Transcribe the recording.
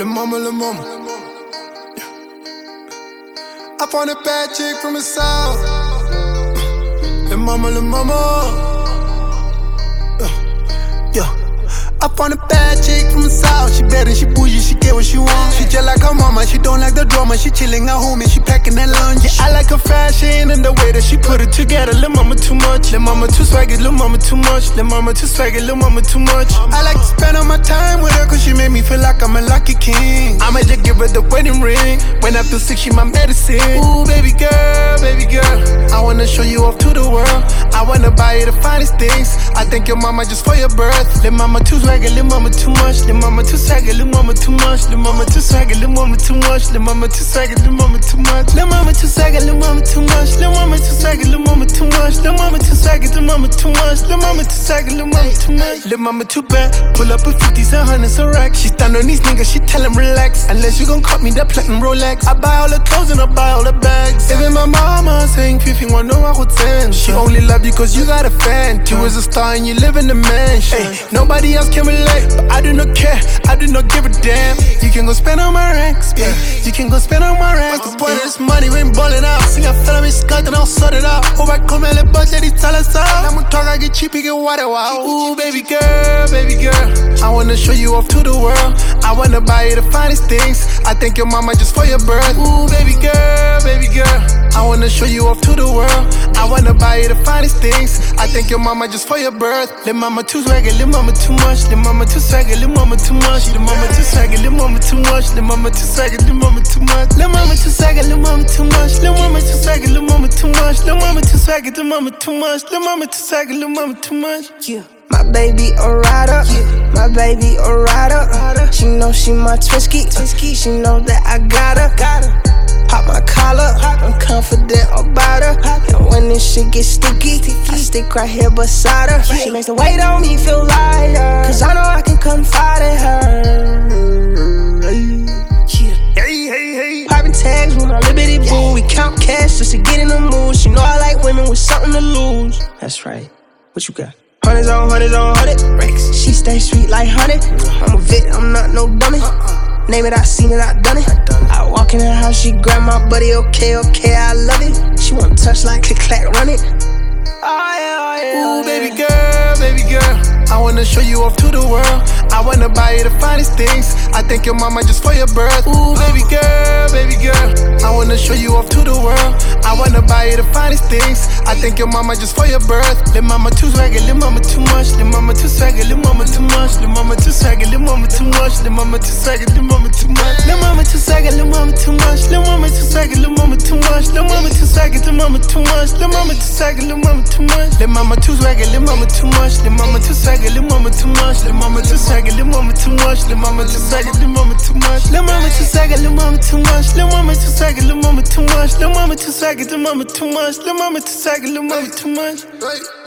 Lil' mama, lil' mama. I found a bad chick from the south. Lil' mama, lil' mama. Yeah. I found a bad chick from the south. She bad and she bougie, she get what she want. She just like her mama, she don't like the drama. She chillin' at home and she packing that lunch. Yeah, I like her fashion and the way that she put it together. Lil' mama too much, lil' mama too swaggy, lil' mama too much, lil' mama too swaggy, lil' mama too much. I like to spend all my time with her cause she made me feel like I'm a lucky king. I'ma just give her the wedding ring. When I feel sick, she my medicine. Ooh, baby girl, I wanna show you off to the world. I wanna buy you the finest things. I thank your mama just for your birth. Lil' mama too swaggy, lil' mama too much, lil' mama too swaggy, lil' mama too much, lil' mama too swaggy, lil' mama too much, lil' mama too swaggy, lil' mama too much, lil' mama too swaggy, lil' mama too much, lil' mama too swaggy, lil' mama too much, lil' mama too swaggy, lil' mama too much, lil' mama too swaggy, lil' mama too much, lil' mama too bad. Pull up with 50s and 100s a rack. She stand on these niggas, she tell them relax. Unless you gon' cut me that platinum Rolex. I buy all the clothes and I buy all the bags. Even my mama saying Fifi want no I would send. She only love you cause you got a fan. You was a star and you live in the mansion. Ay, nobody else can relate, but I do not care, I do not give a damn. You can go spend on my ranks, yeah. You can go spend on my ranks. What's the point of this money? We ain't ballin' out. Sing a fella, me skirt and I'll sort it out. Oh, I come and let budget, he tell us out. I'm gonna talk, I get cheap, he get water, wow. Ooh, baby girl, I wanna show you off to the world. I wanna buy you the finest things. I thank your mama just for your birth. Ooh, baby girl, I wanna show you off to the world. I wanna buy you the finest things. I thank your mama just for your birth. Lil' mama too swaggy, lil' mama too much, lil' mama too swaggy, lil' mama too much, lil' mama too swaggy, lil' mama too much, lil' mama too swaggy, lil' mama too much, lil' mama too swaggy, lil' mama too much, lil' mama too swaggy, lil' mama too much, lil' mama too swaggy, lil' mama too much, lil' mama too swaggy, lil' mama too much. Yeah. My baby a rider, my baby a rider. She know she my Twinsky, she know that I got her. Pop my collar, I'm confident about her. And when this shit gets sticky, I stick right here beside her. She makes the weight on me feel lighter, cause I know I can confide in her. Hey. Poppin' tags with my liberty boo. We count cash just to get in the mood. She know I like women with something to lose. That's right. What you got? Hundreds on racks. She stay sweet like honey. I'm a vet, I'm not no dummy. Name it, I seen it, I done it. I walk in her house, she grab my buddy. Okay, I love it. She wanna touch like click clack, run it. Oh yeah. Ooh, baby girl, I wanna show you off to the world. I wanna buy you the finest things. I thank your mama just for your birth. Ooh, baby girl, I wanna show you off to the world. I wanna buy you the finest things. I thank your mama just for your birth. Lil' mama too swaggy, lil' mama too much, lil' mama too swaggy, lil' mama too much, lil' mama too swaggy, lil' mama too much, lil' mama too swaggy, lil' mama too much, lil' mama too swaggy, lil' mama too much, lil' mama too swaggy, lil' mama too much, lil' mama too swaggy, lil' mama too much, lil' mama too swaggy, lil' mama too much, lil' mama too swaggy, lil' mama too much, lil' mama too swaggy, lil' mama too much, lil' mama too swaggy, lil' mama too much, lil' mama too swaggy, lil' mama too much, lil' mama too swaggy, lil' mama too much, lil' mama too swaggy, lil' mama too much, lil' mama too swaggy, lil' mama too much, lil' mama too swaggy, lil' mama too much.